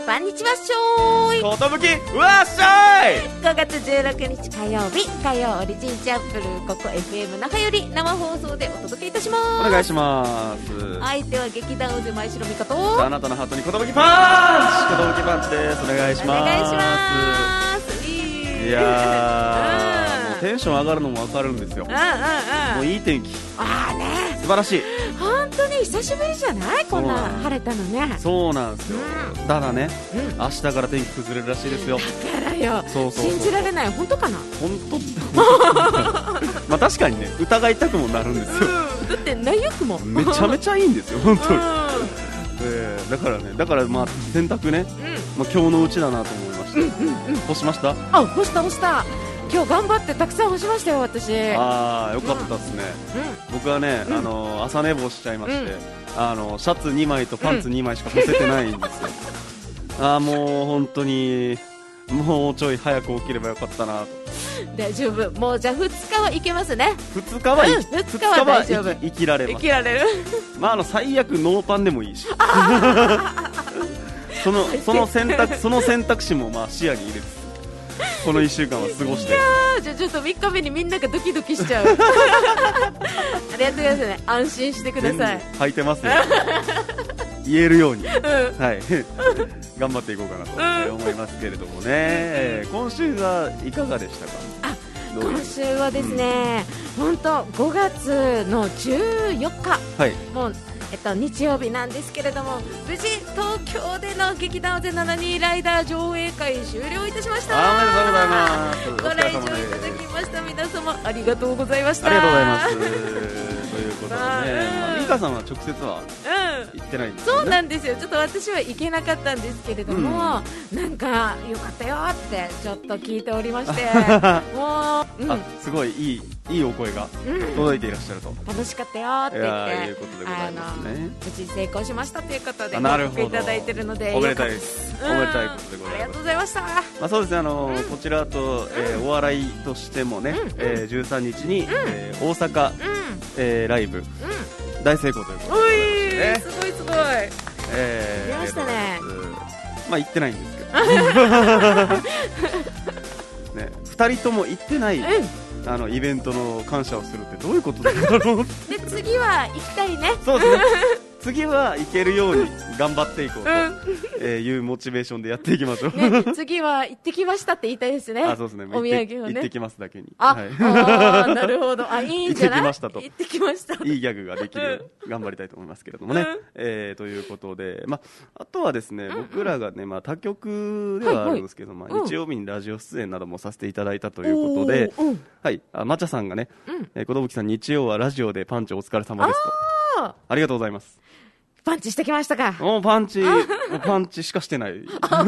こんにちはっしょーい。 ことぶきわっしゃい。 5月16日火曜日、火曜オリジンチャップル、ここ FM 那覇より生放送でお届けいたします。 お願いします。 相手は劇団渦前城美香と、 あなたのハートにことぶきパンチ、ことぶきパンチです。お願いします。 お願いします。 いやー、もうテンション上がるのもわかるんですよ。もういい天気。 あーね、 素晴らしい。 本当に久しぶりじゃない？こんな晴れたのね。 そうなんですよ。ただね、明日から天気崩れるらしいですよ。 だからよ、信じられない。本当かな？ 本当まあ確かにね、疑いたくもなるんですよ。 だって内欲もめちゃめちゃいいんですよ、本当に。だからまあ洗濯ね、まあ今日のうちだなと思いまして。干しました？ あ、干した。今日頑張ってたくさん干しましたよ、私。 ああ、よかったですね。僕はね、朝寝坊しちゃいまして、シャツ2枚とパンツ2枚しか干せてないんですよ。もう本当にもうちょい早く起きればよかったなと。 大丈夫、もうじゃあ2日はいけますね。 2日は大丈夫、 生きられます。まあ最悪ノーパンでもいいしその選択肢もまあ視野に入れてこの1週間は過ごして。 じゃあちょっと3日目にみんながドキドキしちゃうあれやってくださいね、安心してください。 履いてますよ言えるように、はい、頑張っていこうかなと思いますけれどもね。今週はいかがでしたか？ 今週はですね、本当5月の14日、はい、もう日曜日なんですけれども、無事東京での劇団ゼ72ライダー上映会終了いたしました。 おめでとうございます。 ご来場いただきました皆様ありがとうございました。 ありがとうございますということでね、美香さんは直接は行ってないんですよね。 そうなんですよ。ちょっと私は行けなかったんですけれども、なんかよかったよってちょっと聞いておりましてもう、 すごいいいお声が届いていらっしゃると。 楽しかったよって言って、 いうことでございますね。 無事成功しましたということでご報告いただいているので、 おめでたいです。おめでたいことでございます。 ありがとうございました。 まあそうですね、こちらとお笑いとしてもね、13日に大阪ライブ大成功ということで、 すごいすごい。出ましたね。 まあ行ってないんですけどね、2人とも行ってないイベントの感謝をするってどういうことだろうで、次は行きたいね。 そうですね次は行けるように頑張っていこうというモチベーションでやっていきましょう、 ね、次は行ってきましたって言いたいですね。 そうですね、 お土産をね、 行ってきますだけに。 なるほど。いいんじゃない。 行ってきましたと。 行ってきました。 いいギャグができるように頑張りたいと思いますけれどもね、ということで、あとはですね、僕らがね、他局ではあるんですけど、日曜日にラジオ出演などもさせていただいたということで、はい、まちゃさんがね、小道吹さん日曜はラジオでパンチお疲れ様ですと。ありがとうございます。 パンチしてきましたか？ もうパンチしかしてない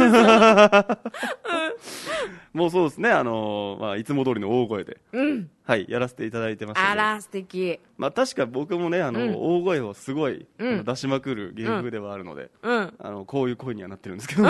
もうそうですね、いつも通りの大声で、はい、やらせていただいてました。 あら素敵。 確か僕もね、大声をすごい出しまくる芸風ではあるので、こういう声にはなってるんですけど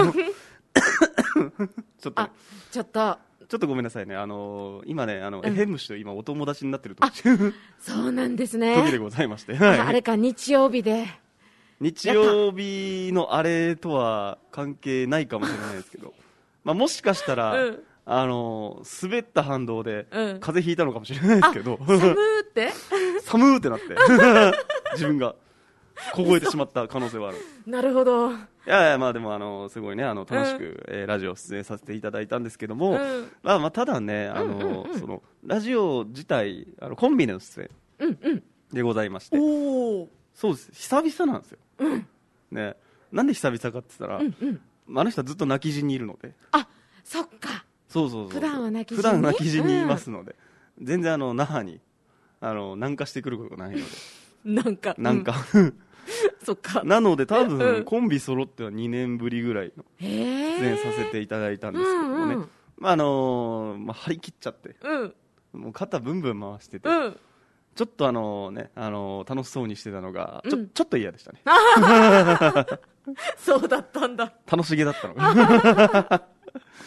ちょっとごめんなさいね。今ね、FM 虫と今お友達になってる時そうなんですね。 時でございまして、 あれか、日曜日で。 日曜日のあれとは関係ないかもしれないですけど、もしかしたら、滑った反動で風邪ひいたのかもしれないですけど、寒ーってなって自分が凍えてしまった可能性はある。 なるほど。 いやでもすごいね、楽しく、ラジオ出演させていただいたんですけども、ただね、そのラジオ自体コンビの出演でございまして、そうです、久々なんですよ、ね。なんで久々かって言ったら、あの人はずっと泣き地にいるので。 そっか。 そう普段は泣き地にいますので、全然那覇に南下してくることがないので。なんかそっか。 なので多分、コンビ揃っては2年ぶりぐらいの出演させていただいたんですけどもね、張り切っちゃって、もう肩ブンブン回してて、ちょっと楽しそうにしてたのがちょっと嫌でしたねそうだったんだ。楽しげだったの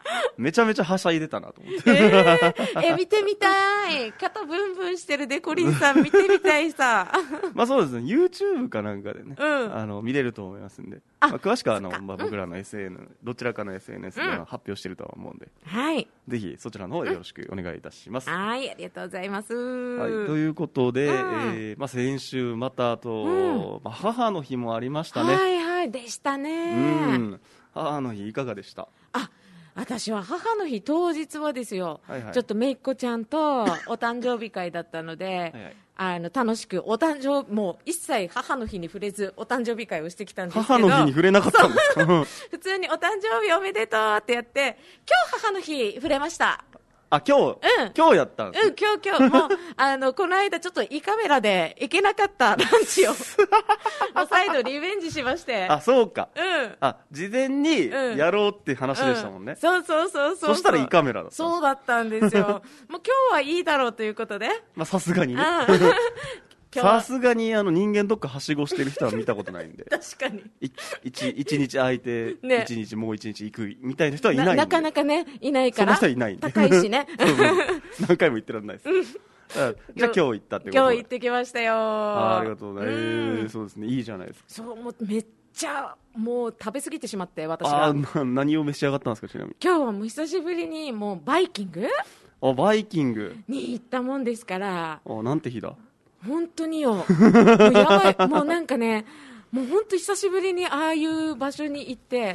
めちゃめちゃはしゃいでたなと思って。 見てみたい。肩ブンブンしてるデコリンさん見てみたいさ。 まあそうですね、YouTube かなんかでね、見れると思いますんで、詳しくは僕らの どちらかの SNS で発表してるとは思うんで、ぜひそちらの方よろしくお願いいたします。 はい、ありがとうございます。 ということで、先週また母の日もありましたね。 はいはい、でしたね。 母の日いかがでした？ 私は母の日当日はですよ、ちょっとめいっ子ちゃんとお誕生日会だったので楽しくもう一切母の日に触れずお誕生日会をしてきたんですけど、 母の日に触れなかったんですか？ 普通にお誕生日おめでとうってやって、今日母の日触れました。 今日やったんです、 今日もうこの間ちょっと胃カメラで行けなかったランチをもう再度リベンジしまして。 そうか。事前にやろうって話でしたもんね。 そうそしたら胃カメラだった。 そうだったんですよ。もう今日はいいだろうということで、 さすがにね。さすがに人間どっかはしごしてる人は見たことないんで。 確かに。 一日空いて、一日もう一日行くみたいな人はいないんで。なかなかね、いないから。 その人はいないんで。 高いしね。 何回も言ってらんないです。じゃあ今日行ったってことで。 今日行ってきましたよ。 ありがとうね。そうですね、いいじゃないですか。 そう、もうめっちゃもう食べ過ぎてしまって、私が。 何を召し上がったんですか、ちなみに。 今日はもう久しぶりにもうバイキングに行ったもんですから。 なんて日だ。 本当によ。もうやばい。もうなんかね、もう本当久しぶりにああいう場所に行って、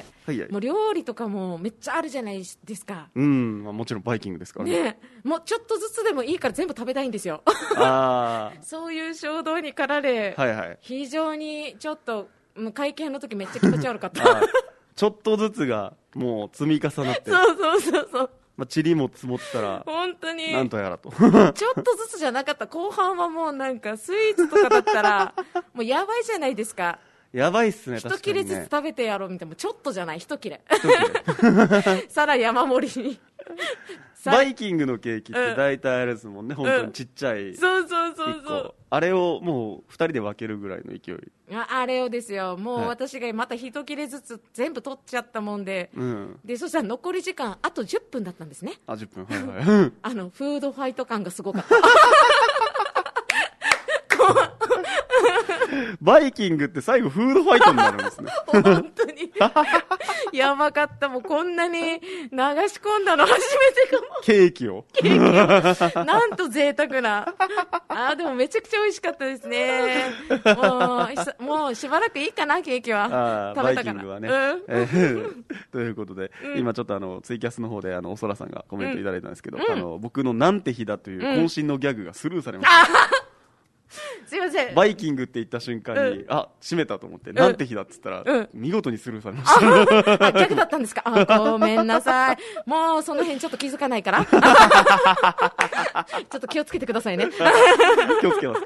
もう料理とかもめっちゃあるじゃないですか。 もちろんバイキングですからね。 もうちょっとずつでもいいから全部食べたいんですよ。そういう衝動に駆られ、非常にちょっと会計の時めっちゃ気持ち悪かった。 ちょっとずつがもう積み重なって。 そう。 塵も積もったら本当になんとやらと。 ちょっとずつじゃなかった。後半はもうなんかスイーツとかだったらもうやばいじゃないですか。 やばいっすね。 一切れずつ食べてやろうみたいな。ちょっとじゃない、一切れ。さら山盛りに。 バイキングのケーキって大体あれですもんね、本当にちっちゃい。 そう。 あれをもう2人で分けるぐらいの勢い。 あれをですよ、もう私がまた一切れずつ全部取っちゃったもんで、でそしたら残り時間あと10分だったんですね。 10分、フードファイト感がすごかった。 バイキングって最後フードファイトになるんですね。 本当にやばかった。もうこんなに流し込んだの初めてかも。 ケーキをなんと贅沢な。でもめちゃくちゃ美味しかったですね。もうしばらくいいかな、ケーキは。食べたから。バイキングはね。 ということで、今ちょっとツイキャスの方でおそらさんがコメントいただいたんですけど、僕のなんて日だという渾身のギャグがスルーされました。 すいません。 バイキングって言った瞬間に、閉めたと思って、なんて日だっつったら、見事にスルーされました。 逆だったんですか。ごめんなさい。もうその辺ちょっと気づかないから。ちょっと気をつけてくださいね。 気をつけます。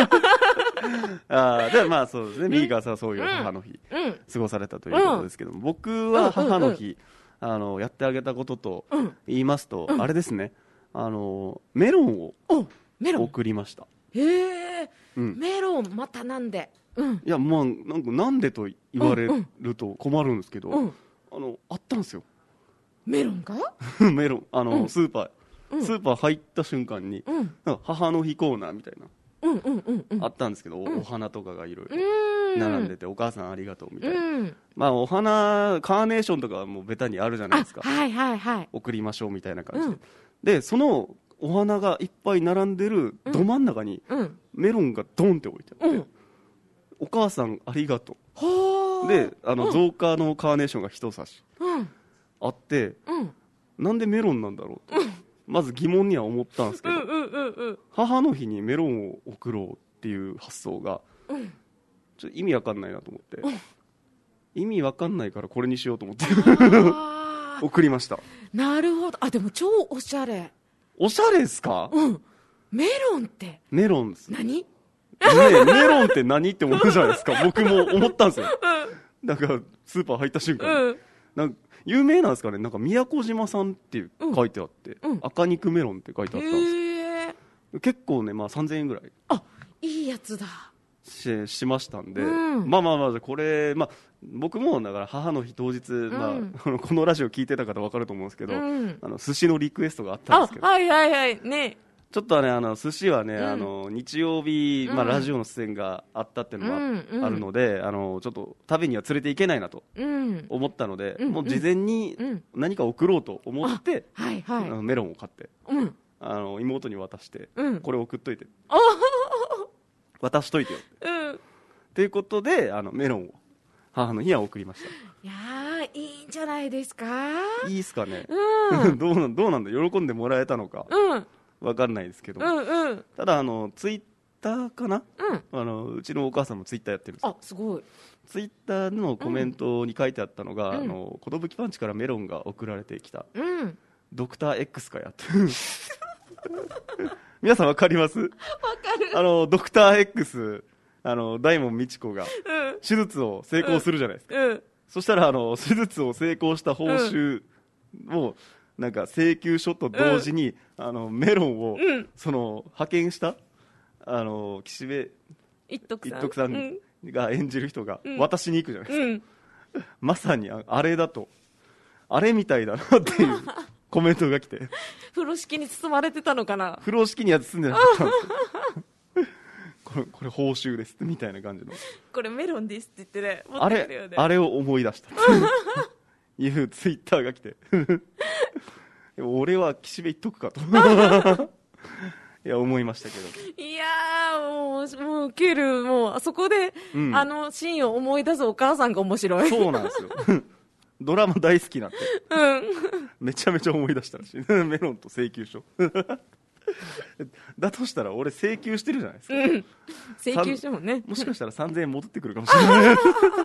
でそうですね、ミーガーさんはそういう母の日、過ごされたということですけども、僕は母の日、やってあげたことと言いますと、あれですね、メロンを送りました。 メロンまたなんで？ いや、なんでと言われると困るんですけど、あったんですよ。 メロンが？ メロン、スーパー入った瞬間に、母の日コーナーみたいなあったんですけど、お花とかがいろいろ並んでて、お母さんありがとうみたいな。お花カーネーションとかはもうベタにあるじゃないですか。送りましょうみたいな感じで、そのお花がいっぱい並んでるど真ん中にメロンがドンって置いてあって、お母さんありがとうで、造花のカーネーションが一差しあって、なんでメロンなんだろうとまず疑問には思ったんですけど、母の日にメロンを送ろうっていう発想がちょっと意味わかんないなと思って、意味わかんないからこれにしようと思って送りました。 なるほど。でも超おしゃれ。 おしゃれですか？ メロンってメロンです。 何？ メロンって何って思うじゃないですか。僕も思ったんですよ。なんかスーパー入った瞬間に、なんか有名なんですかね。なんか宮古島産って書いてあって、赤肉メロンって書いてあったんですよ。結構ね、3000円ぐらい。 いいやつだ。 しましたんで、まあこれ、僕もだから母の日当日、このラジオ聞いてた方分かると思うんですけど、寿司のリクエストがあったんですけど、 はいはいはいね、 ちょっと寿司はね、日曜日、ラジオの出演があったっていうのがあるので、ちょっと食べには連れて行けないなと思ったので、もう事前に何か送ろうと思って、メロンを買って、妹に渡して、これ送っといて、渡しといてよっていうことで、メロンを母の日は送りました。 いやー、いいんじゃないですか。 いいですかね。どうなんだ、喜んでもらえたのかわかんないですけど、ただツイッターかな、うちのお母さんもツイッターやってるんですよ。 すごい。 ツイッターのコメントに書いてあったのが、コトブキパンチからメロンが送られてきた、ドクター X かやって皆さんわかります？わかる。ドクター X、大門未知子が手術を成功するじゃないですか、そしたら手術を成功した報酬をなんか請求書と同時に、メロンを、派遣した岸辺一徳さんが演じる人が渡しに行くじゃないですか、まさにあれだと、あれみたいだなっていうコメントが来て風呂敷に包まれてたのかな。 風呂敷には包んでなかったんですよこれ報酬ですみたいな感じの、 これメロンですって言ってね、持ってくるよね。 あれを思い出したいうツイッターが来て俺は岸辺一徳かといや思いましたけど、 いやー、もうウケる。もうあそこで、シーンを思い出すお母さんが面白い。 そうなんですよドラマ大好きなんで、めちゃめちゃ思い出したらしいメロンと請求書だとしたら俺請求してるじゃないですか、 請求書もね、 もしかしたら3000円戻ってくるかもしれない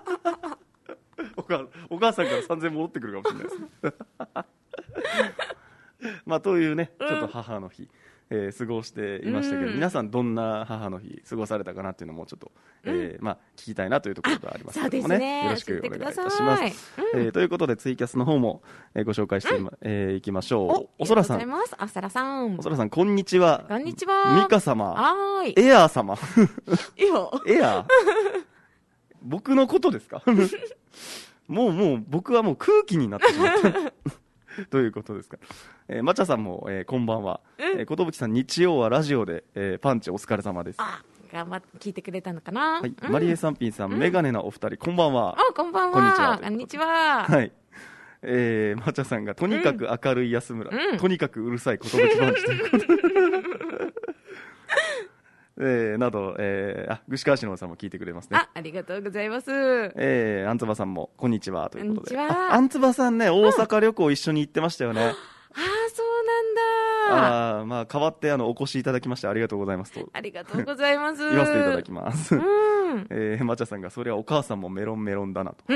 お母さんから3000円戻ってくるかもしれないですというね、ちょっと母の日、過ごしていましたけど、皆さんどんな母の日過ごされたかなっていうのもちょっと、聞きたいなというところがありますけどもね、よろしくお願いいたします。ということでツイキャスの方も、ご紹介していきましょう。おそらさん、 おそらさん、こんにちは。 こんにちは。 ミカ様、エアー様エアー僕のことですかもう僕はもう空気になってしまったということですか。まちゃさんも、こんばんは。ことぶきさん、日曜はラジオで、パンチお疲れ様です。 頑張って聞いてくれたのかな。 マリエさんぴんさん、メガネなお二人、こんばんは。 こんばんは。こんにちは。 はい。まちゃさんが、とにかく明るい安村、とにかくうるさいことぶきパンチということでなど、ぐしかわしのさんも聞いてくれますね。 ありがとうございます。 あんつばさんもこんにちはということで、あんつばさんね、大阪旅行一緒に行ってましたよね。 そうなんだ。代わってお越しいただきましてありがとうございますと。 ありがとうございます。 言わせていただきます。まちゃさんが、それはお母さんもメロンメロンだなと。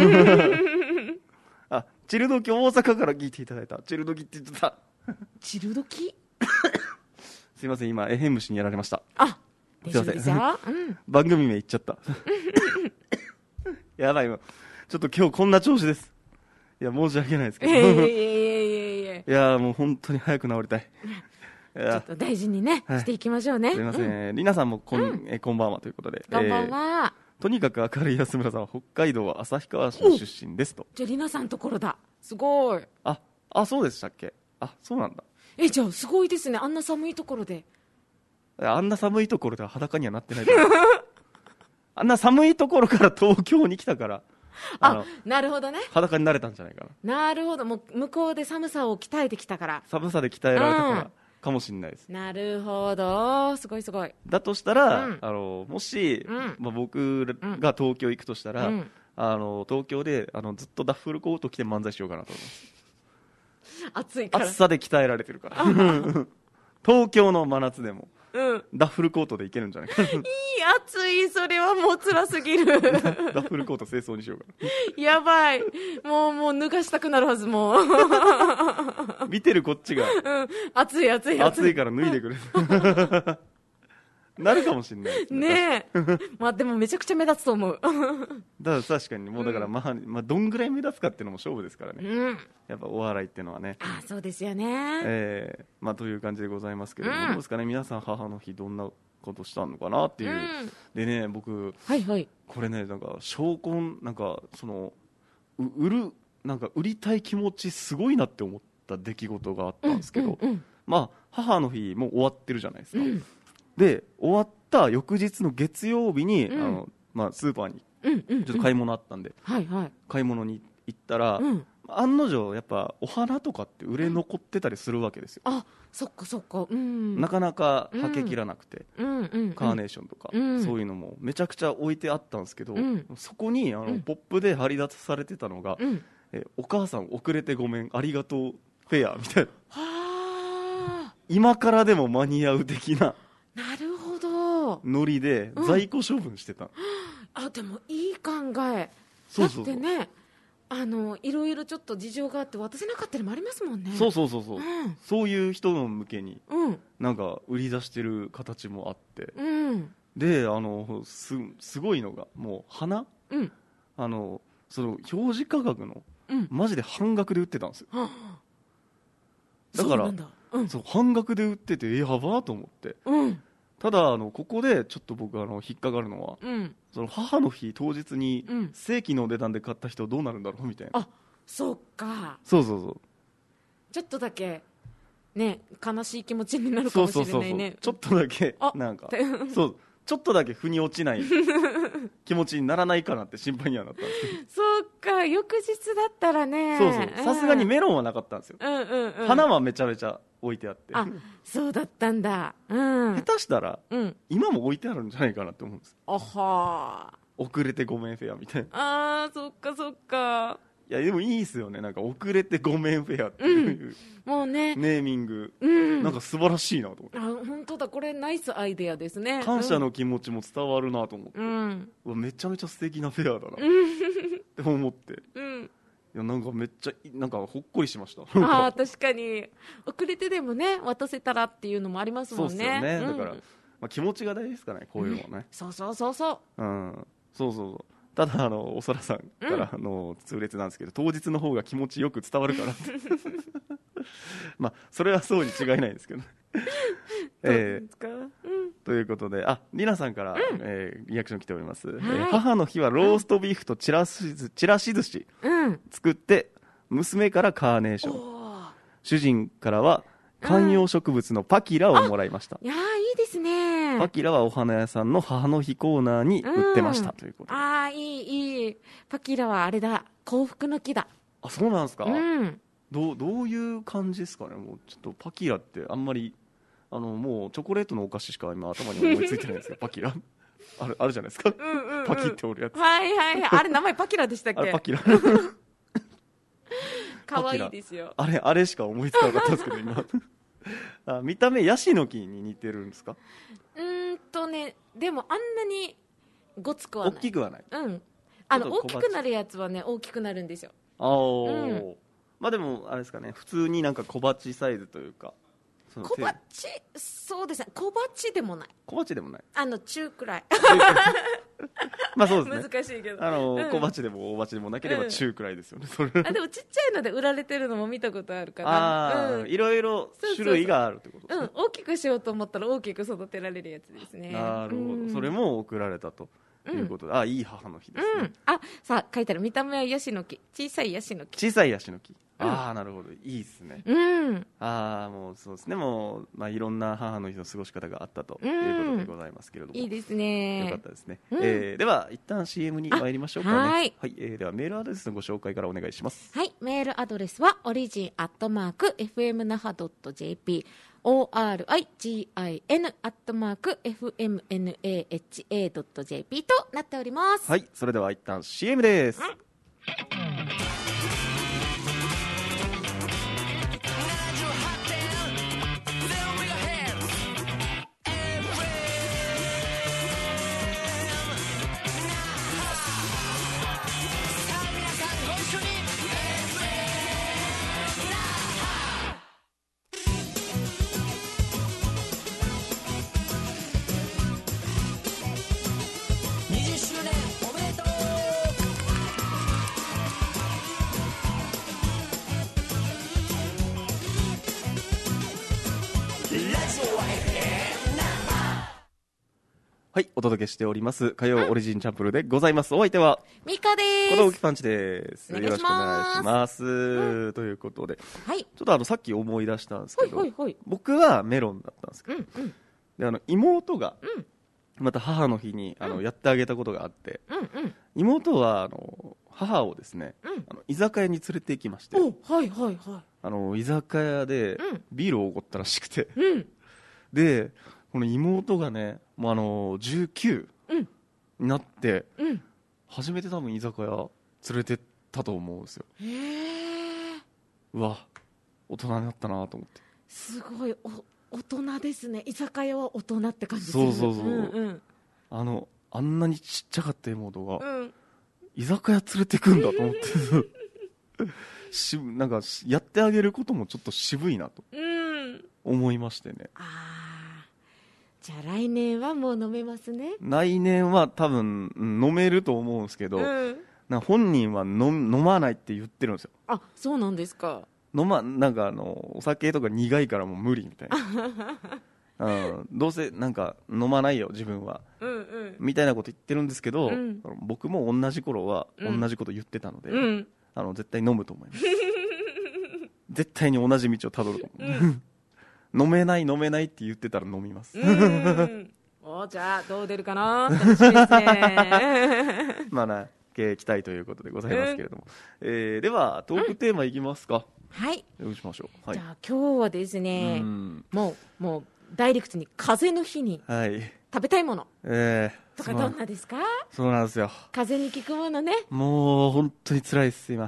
チルドキ大阪から聞いていただいた。チルドキって言ってた。 チルドキすいません、今エヘン虫にやられました。 すいません、 番組名言っちゃったやばい、ちょっと今日こんな調子です。いや、申し訳ないですけどいや、もう本当に早く治りたい。 ちょっと大事にね、していきましょうね。 すいません、りなさんもこんばんはということで。 こんばんは。 とにかく明るい安村さんは北海道は旭川市の出身ですと。 じゃありなさんのところだ。すごい。 そうでしたっけ。そうなんだ。 じゃあすごいですね、あんな寒いところで。 あんな寒いところでは裸にはなってないあんな寒いところから東京に来たから、 なるほどね、 裸になれたんじゃないかな。なるほど、もう向こうで寒さを鍛えてきたから、 寒さで鍛えられたからかもしれないです。 なるほど、すごいすごい。 だとしたら、もし、僕が東京行くとしたら、東京でずっとダッフルコート着て漫才しようかなと思います。 暑いから、 暑さで鍛えられてるから東京の真夏でもダッフルコートでいけるんじゃないかな。いい、 暑い、それはもう辛すぎるダッフルコート清掃にしようかな。やばい、もう脱がしたくなるはず。もう見てるこっちが、 暑い暑い暑いから脱いでくれなるかもしれないねえでもめちゃくちゃ目立つと思うだから確かに、もうだからどんぐらい目立つかっていうのも勝負ですからね、やっぱお笑いっていうのはね。 そうですよね。 という感じでございますけれども、どうですかね、皆さん母の日どんなことしたのかなっていう、でね僕、はいはい、これねなんか証拠なんかそのなんか売りたい気持ちすごいなって思った出来事があったんですけど、まあ母の日もう終わってるじゃないですか、で終わった翌日の月曜日に、まあ、スーパーにちょっと買い物あったんで、買い物に行ったら、案の定やっぱお花とかって売れ残ってたりするわけですよ。 あ、そっかそっか、 なかなかはけきらなくて、カーネーションとか、そういうのもめちゃくちゃ置いてあったんですけど、そこにポップで貼り出されてたのが、お母さん遅れてごめんありがとうフェアみたいな、今からでも間に合う的ななるほどノリで在庫処分してた、 あ、でもいい考え。 そうそうそう、 だってね、いろいろちょっと事情があって渡せなかったりもありますもんね。 そうそうそうそう、そういう人の向けに、なんか売り出してる形もあって、ですごいのがもう花、その表示価格の、マジで半額で売ってたんですよ。だからそう半額で売っててやばーと思って、ただここでちょっと僕引っかかるのは、その母の日当日に正規の値段で買った人どうなるんだろうみたいな。 あ、そうか。 そうそうそう、 ちょっとだけね悲しい気持ちになるかもしれないね。 ちょっとだけなんかそうちょっとだけ腑に落ちない気持ちにならないかなって心配にはなったんですけどそうか、翌日だったらね。 そうそう、さすがにメロンはなかったんですよ、花はめちゃめちゃ置いてあって。 あ、そうだったんだ、 下手したら、今も置いてあるんじゃないかなって思うんです。 あはー、遅れてごめんフェアみたいな。あー、そっかそっか。 いやでもいいですよね、なんか遅れてごめんフェアっていう、 もうねネーミング、なんか素晴らしいなと思って。 あ、本当だ、これナイスアイデアですね。 感謝の気持ちも伝わるなと思って、うわめちゃめちゃ素敵なフェアだなって思って、いやなんかめっちゃなんかほっこりしました。 あ、確かに遅れてでもね渡せたらっていうのもありますもんね。 そうですよね、だから、まあ、気持ちが大事ですかね、こういうのはね、 そうそうそうそう、 そうそう。ただおそらさんから痛烈なんですけど、当日の方が気持ちよく伝わるからまあそれはそうに違いないんですけどということで、りなさんから、リアクション来ております、母の日はローストビーフとちらし寿司作って、娘からカーネーション、主人からは観葉植物のパキラをもらいました。 いやー、いいですね。 パキラはお花屋さんの母の日コーナーに売ってました、ということで。 ああ、いい。パキラはあれだ、幸福の木だ。 あ、そうなんですか。どういう感じですかね。もうちょっとパキラってあんまりもうチョコレートのお菓子しか今頭に思いついてないんですよパキラあるじゃないですか、パキっておるやつ。 はいはい、あれ名前パキラでしたっけ。 あれパキラ可愛いですよ。 あれしか思いつかなかったんですけど今見た目ヤシの木に似てるんですか。 ね、でもあんなにごつくはない、 大きくはない。 大きくなるやつはね大きくなるんですよ。 まあでもあれですかね、普通になんか小鉢サイズというか。 小鉢、そうですね、小鉢でもない。 小鉢でもない。 中くらいまあそうですね。 難しいけど、 小鉢でも大鉢でもなければ中くらいですよね。それでもちっちゃいので売られてるのも見たことあるから。 いろいろ種類があるってことですね。 大きくしようと思ったら大きく育てられるやつですね。 なるほど、それも送られたということで、いい母の日ですね。 さあ書いてある、見た目はヤシの木、小さいヤシの木。 小さいヤシの木。なるほど、いいですね。もうそうですね、もう、まあ、いろんな母の日の過ごし方があったということでございますけれども、 いいですね、 よかったですね。では一旦 CM に参りましょうかね。はい、ではメールアドレスのご紹介からお願いします。 はい、メールアドレスはorigin@fmnaha.jp origin@fmnaha.jp となっております。 はい、それでは一旦 CM です。 はい、お届けしております火曜オリジンチャンプルでございます。お相手はミカです。 小道パンチです。よろしくお願いします。ということで、はい、ちょっとさっき思い出したんですけど、僕はメロンだったんですけど、で妹が、また母の日にやってあげたことがあって、妹は母をですね、居酒屋に連れて行きまして、居酒屋でビールをおごったらしくて、でこの妹がね、もう19になって、初めて多分居酒屋連れてったと思うんですよ。うわ、大人になったなと思って。 すごい大人ですね。居酒屋は大人って感じですね。 そう、あんなにちっちゃかった妹が、居酒屋連れてくんだと思ってなんかやってあげることもちょっと渋いなと思いましてね。 じゃあ来年はもう飲めますね。 来年は多分飲めると思うんですけど、なんか本人は飲まないって言ってるんですよ。 あ、そうなんですか。 なんかお酒とか苦いからもう無理みたいなどうせなんか飲まないよ自分は、みたいなこと言ってるんですけど、僕も同じ頃は同じこと言ってたので、絶対飲むと思います絶対に同じ道をたどると思う飲めないって言ってたら飲みますじゃあどう出るかな楽しみですねまあな期待ということでございますけれども、ではトークテーマいきますか。 はい、 どうしましょう。 じゃあ今日はですね、もうダイレクトに風の日に食べたいもの、とかどんなですか？ そうなんですよ。 風に効くものね。 もう本当に辛いです今。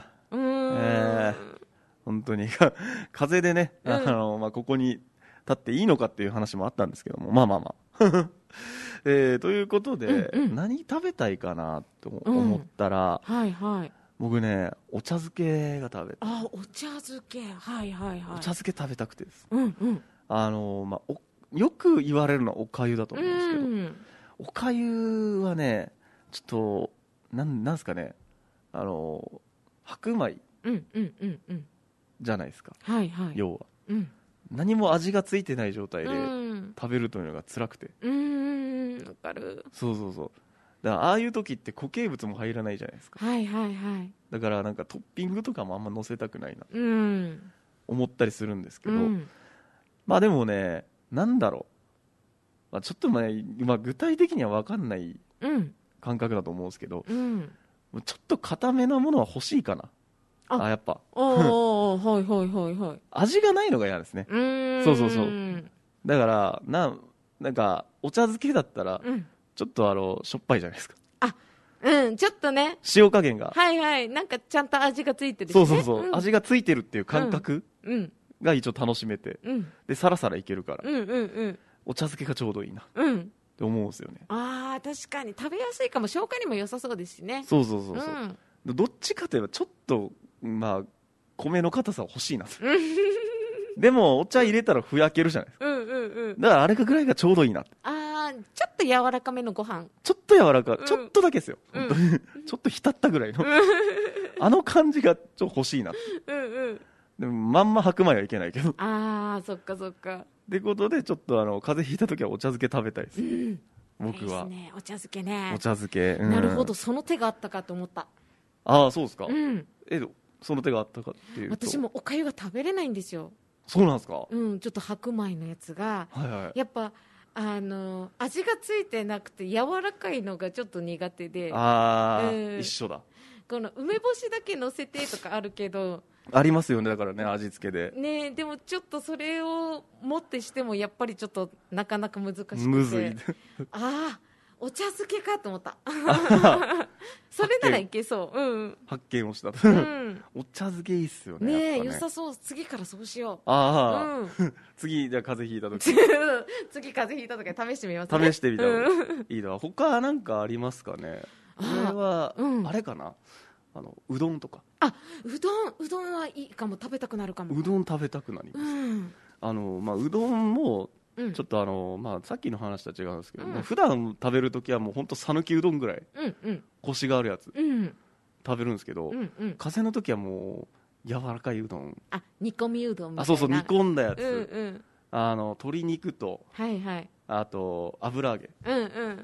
本当に風でね、ここに立っていいのかっていう話もあったんですけども、まあということで、何食べたいかなと思ったら、僕ね、お茶漬けが食べたい。 お茶漬け、 お茶漬け食べたくてです、よく言われるのはおかゆだと思うんですけど、おかゆはね、ちょっとなんですかね、白米じゃないですか、要は、何も味がついてない状態で食べるというのが辛くて。 わかる。 そうだからああいう時って固形物も入らないじゃないですか。だからなんかトッピングとかもあんま乗せたくないな思ったりするんですけど、まあでもね、なんだろう、ちょっと具体的には分かんない感覚だと思うんですけど、ちょっと固めなものは欲しいかな。やっぱ味がないのが嫌ですね。そうだからなんかお茶漬けだったらちょっとしょっぱいじゃないですか。 ちょっとね、 塩加減がなんかちゃんと味がついてるしね。 そう、味がついてるっていう感覚が一応楽しめて、でサラサラいけるから、お茶漬けがちょうどいいなって思うんですよね。 確かに食べやすいかも。消化にも良さそうですしね。 そう、どっちかといえばちょっと米の硬さ欲しいなでもお茶入れたらふやけるじゃないですか。だからあれぐらいがちょうどいいな。 ちょっと柔らかめのご飯、 ちょっと柔らか、ちょっとだけですよ、ちょっと浸ったぐらいのあの感じがちょっと欲しいなでもまんま白米はいけないけど。 そっかってことでちょっと風邪ひいた時はお茶漬け食べたいです、僕は。 お茶漬けね。 お茶漬け、 なるほど、その手があったかと思った。 そうですか。その手があったかっていうと、 私もおかゆが食べれないんですよ。 そうなんですか。 ちょっと白米のやつが、やっぱ味がついてなくて柔らかいのがちょっと苦手で。 一緒だ。 この梅干しだけ乗せてとかあるけど、 ありますよね。だからね、味付けでね。でもちょっとそれをもってしてもやっぱりちょっとなかなか難しくて、 むずいお茶漬けかと思ったそれならいけそう。 発見をした、お茶漬けいいっすよね。良さそう。次からそうしよう。次じゃあ風邪ひいた時次風邪ひいた時は試してみますね。 試してみたらいいな。他なんかありますかね。これはあれかな、うどんとか。 うどんはいいかも。食べたくなるかも。 うどん食べたくなります。うどんもちょっとさっきの話とは違うんですけど、普段食べるときはもう本当讃岐うどんぐらいコシがあるやつ食べるんですけど、風邪のときはもう柔らかいうどん、 煮込みうどんみたいな。 そう煮込んだやつ、鶏肉と、あと油揚げ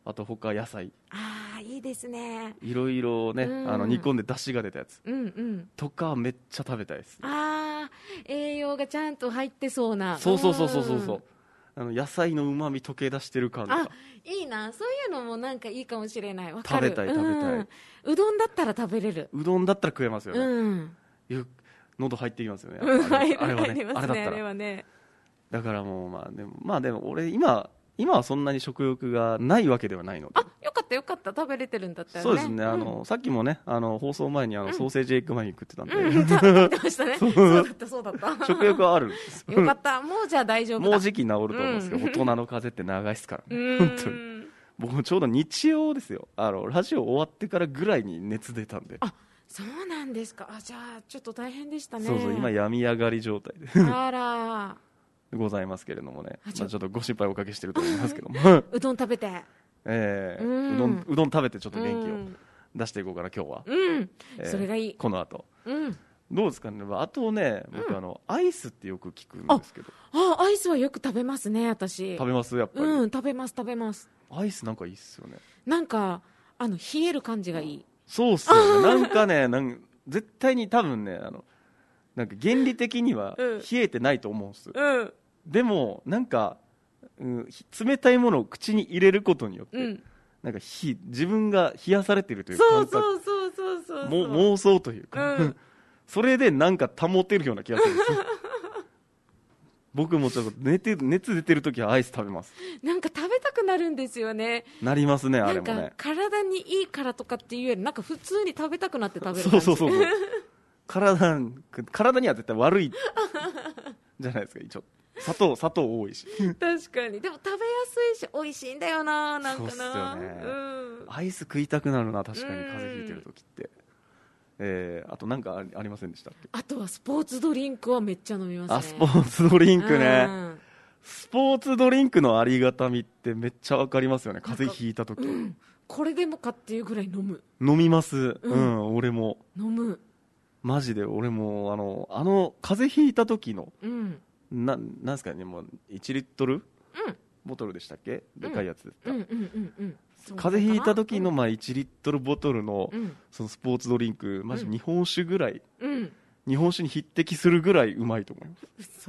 あと他野菜、 いいですね、 いろいろね、煮込んで出汁が出たやつ、とかめっちゃ食べたいです。 栄養がちゃんと入ってそうな。 そう野菜のうまみ溶け出してる感がいいな。そういうのもなんかいいかもしれない。わかる。 食べたい、 うどんだったら食べれる。 うどんだったら食えますよね、喉入ってきますよね、あれはね、あれだったらね。だからもうでも俺今はそんなに食欲がないわけではないので。 よかった食べれてるんだったらね。 そうですね、さっきもね放送前にソーセージエッグマフィン食ってたんで、 食べてましたね。そうだった食欲はあるんです。 よかった。もうじゃあ大丈夫だ。 もうじき治ると思うんですけど、大人の風邪って長いですからね、本当に。僕もちょうど日曜ですよ、ラジオ終わってからぐらいに熱出たんで。 そうなんですか。じゃあちょっと大変でしたね。 今病み上がり状態であらございますけれどもね、ちょっとご心配おかけしてると思いますけどもうどん食べて、 うどん食べてちょっと元気を出していこうかな今日は。 それがいい。 この後、どうですかね。あとね、僕アイスってよく聞くんですけど。 アイスはよく食べますね、私。 食べますやっぱり。 食べます。 アイスなんかいいっすよね。 なんか冷える感じがいい。 そうっすよね。なんかね、絶対に多分ねなんか原理的には冷えてないと思うんです、でもなんか、冷たいものを口に入れることによって、なんか自分が冷やされているという感覚、妄想というか、それでなんか保てるような気がするんです僕もちょっと熱出てるときはアイス食べます。なんか食べたくなるんですよね。 なりますね、あれもね。 なんか体にいいからとかっていうより、なんか普通に食べたくなって食べる感じ。 そう体には絶対悪いじゃないですか。一応砂糖多いし確かに。でも食べやすいし美味しいんだよな。なんかな。そうっすよね、 アイス食いたくなるな、確かに風邪ひいてる時って。あと何かありませんでしたっけ。 あとはスポーツドリンクはめっちゃ飲みますね。 スポーツドリンクね、スポーツドリンクのありがたみってめっちゃわかりますよね。風邪ひいた時、 これでもかっていうぐらい飲みます。俺も飲む。 マジで俺も風邪ひいた時の、なんすかね、もう1リットル、ボトルでしたっけ、でかいやつですか。風邪ひいた時の1リットルボトルのそのスポーツドリンク、マジ日本酒ぐらい、日本酒に匹敵するぐらいうまいと思います。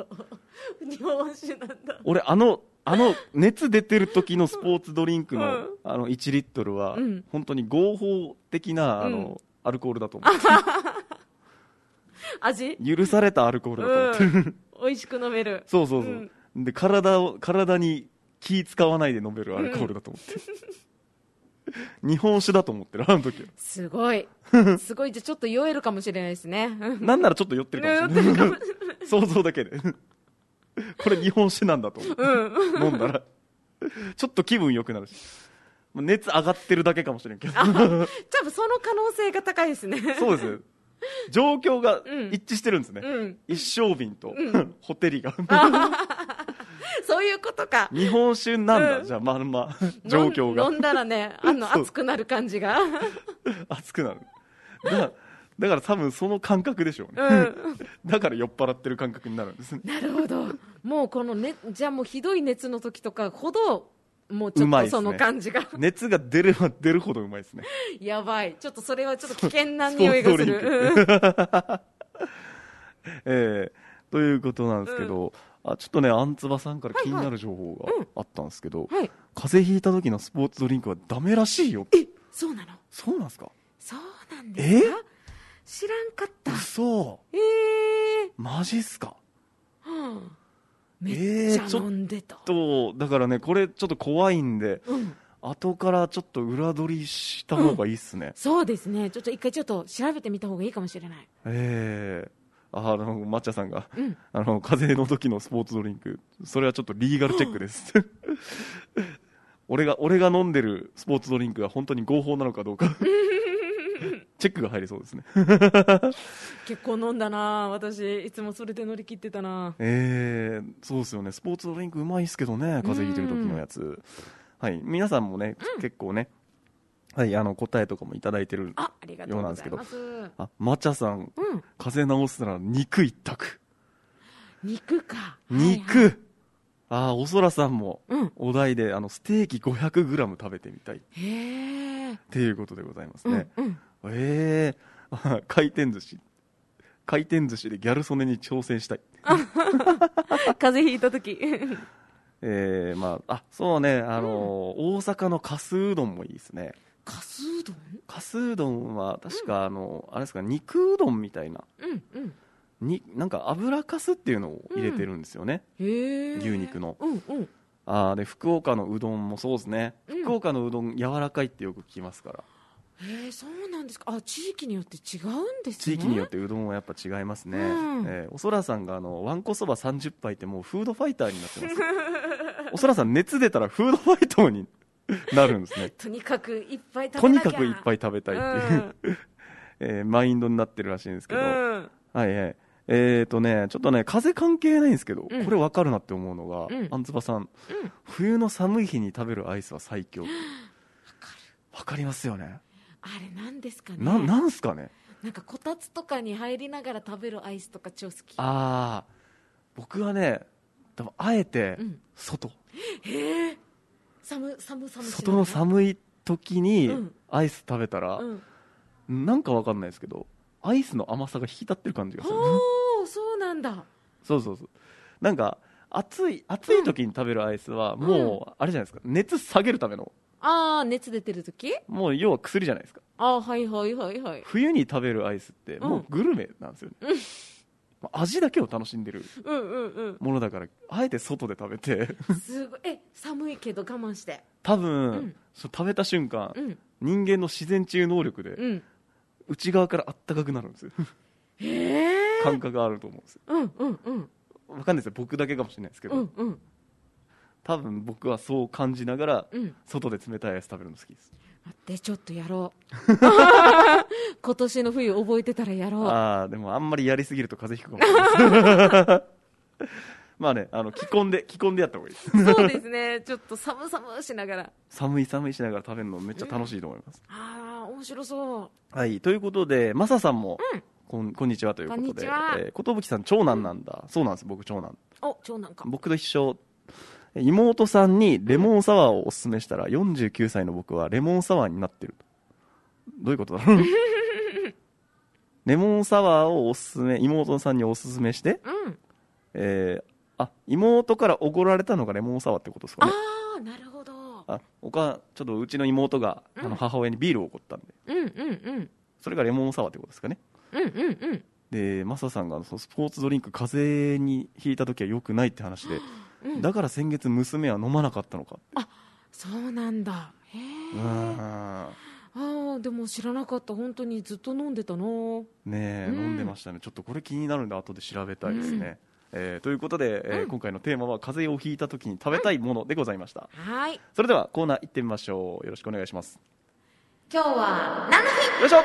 日本酒なんだ。 俺熱出てる時のスポーツドリンクの1リットルは本当に合法的なアルコールだと思う味許されたアルコールだと思ってる、 美味しく飲める。 そう、で体に気使わないで飲めるアルコールだと思って日本酒だと思ってる、あの時は。 すごいじゃあちょっと酔えるかもしれないですねなんならちょっと酔ってるかもしれない想像だけでこれ日本酒なんだと思って、飲んだらちょっと気分良くなるし、熱上がってるだけかもしれんけど多分その可能性が高いですね。 そうです。状況が一致してるんですね、一升瓶と、ホテリがそういうことか。 日本酒なんだ、じゃあまんま状況が飲んだらね、熱くなる感じが熱くなる。だから多分その感覚でしょうね、だから酔っ払ってる感覚になるんです。 なるほど。もうこのじゃあもうひどい熱の時とかほどもうちょっとその感じが、 熱が出れば出るほどうまいですね。 やばい、ちょっとそれはちょっと危険な匂いがするということなんですけど、ちょっとね、あんつばさんから気になる情報があったんですけど、風邪ひいた時のスポーツドリンクはダメらしいよ。 そうなの？ そうなんですか？ そうなんですか？知らんかった。 嘘。マジっすか？ めっちゃ飲んでた。 だからね、これちょっと怖いんで、後からちょっと裏取りした方がいいっすね。 そうですね。ちょっと一回ちょっと調べてみた方がいいかもしれない。 抹茶さんが、風邪の時のスポーツドリンク、それはちょっとリーガルチェックです俺が飲んでるスポーツドリンクが本当に合法なのかどうかチェックが入りそうですね結構飲んだな、私いつもそれで乗り切ってたな。 そうですよね。スポーツドリンクうまいっすけどね、風邪ひいてる時のやつ。皆さんもね、結構ね、答えとかもいただいてるようなんですけど、抹茶さん、風邪治すなら肉一択。 肉か。 肉、 おそらさんもお題で、ステーキ 500g 食べてみたいっていうことでございますね。回転寿司でギャル曽根に挑戦したい。 風邪ひいた時そうね、大阪のかすうどんもいいですね。 かすうどん？ かすうどんは確か、あれですか、肉うどんみたいな、なんか油かすっていうのを入れてるんですよね、牛肉の。で福岡のうどんもそうですね、福岡のうどん柔らかいってよく聞きますから。 そうなんですか。地域によって違うんですね。 地域によってうどんはやっぱ違いますね。おそらさんがわんこそば30杯ってもうフードファイターになってます。おそらさん熱出たらフードファイターになるんですね。 とにかくいっぱい食べたい。とにかくいっぱい食べたいっていう、マインドになってるらしいんですけど、ちょっとね風関係ないんですけど、これ分かるなって思うのが、あんつばさん、冬の寒い日に食べるアイスは最強って。分かりますよね。 あれなんですかね。 なんすかね。 なんかこたつとかに入りながら食べるアイスとか超好き。 僕はね、多分あえて外、外の寒い時にアイス食べたら、なんか分かんないですけど、アイスの甘さが引き立ってる感じがする。 そうなんだ。 そうなんか暑い時に食べるアイスはもうあれじゃないですか、熱下げるための。 熱出てる時、 もう要は薬じゃないですか。冬に食べるアイスってもうグルメなんですよね、味だけを楽しんでるものだから、あえて外で食べてすごい。寒いけど我慢して多分、食べた瞬間、人間の自然治癒能力で、内側からあったかくなるんですよ。感覚があると思うんですよ。分かんないですよ、僕だけかもしれないですけど、多分僕はそう感じながら、外で冷たいアイス食べるの好きです。 待って、ちょっとやろう。今年の冬覚えてたらやろう。 でもあんまりやりすぎると風邪ひくかもしれないまあね、着込んでやった方がいいです。 そうですね。ちょっと寒しながら、 寒いしながら食べるのめっちゃ楽しいと思います。 面白そう。 ということで、マサさんも、こんにちはということで、ことぶきさん長男なんだ。そうなんです、僕長男。 長男か。 僕と一緒。妹さんにレモンサワーをおすすめしたら、49歳の僕はレモンサワーになってる。どういうことだろう。レモンサワーを妹さんにおすすめして、妹からおごられたのがレモンサワーってことですかね。 なるほど。 ちょっとうちの妹が、母親にビールをおごったんで、それがレモンサワーってことですかね。でマサさんがスポーツドリンク風邪にひいた時は良くないって話で、だから先月娘は飲まなかったのかって。 そうなんだ。でも知らなかった。本当にずっと飲んでたのね。 飲んでましたね。ちょっとこれ気になるんで後で調べたいですね。ということで、今回のテーマは風邪をひいた時に食べたいものでございました。それではコーナー行ってみましょう。よろしくお願いします。 今日は何の日？ よいしょ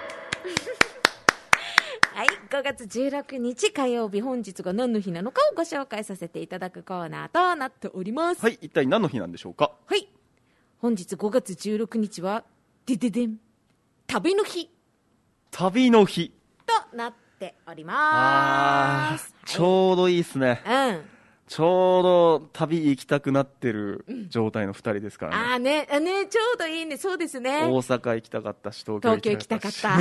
5月16日火曜日、本日が何の日なのかをご紹介させていただくコーナーとなっております。 一体何の日なんでしょうか。 本日5月16日は旅の日となっております。 ちょうどいいですね。ちょうど旅行きたくなってる状態の2人ですからね。 ちょうどいいね。そうですね。 大阪行きたかったし、東京行きたかった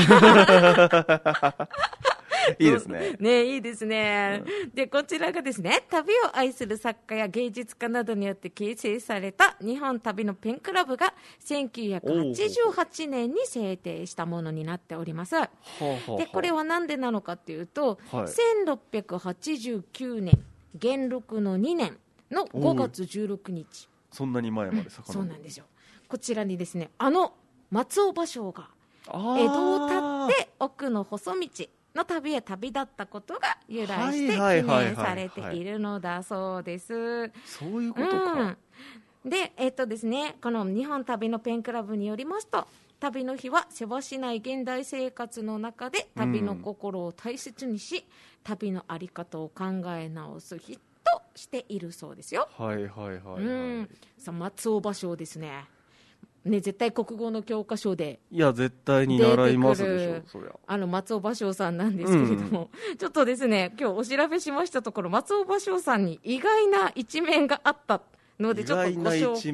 いいですね。 いいですね。で、こちらがですね、旅を愛する作家や芸術家などによって形成された日本旅のペンクラブが1988年に制定したものになっております。で、これはなんでなのかっていうと、1689年、元禄の2年の5月16日。 そんなに前までそうなんですよ。こちらにですね、松尾芭蕉が江戸を立って奥の細道の旅へ旅立ったことが由来して記念されているのだそうです。 そういうことか。 で、ですね、この日本旅のペンクラブによりますと、旅の日はせわしない現代生活の中で旅の心を大切にし、旅の在り方を考え直す日としているそうですよ。 松尾芭蕉ですね。 ね、絶対国語の教科書でいや絶対に習いますでしょ。そりゃ松尾芭蕉さんなんですけれども、ちょっとですね今日お調べしましたところ、松尾芭蕉さんに意外な一面があったので、ちょっとご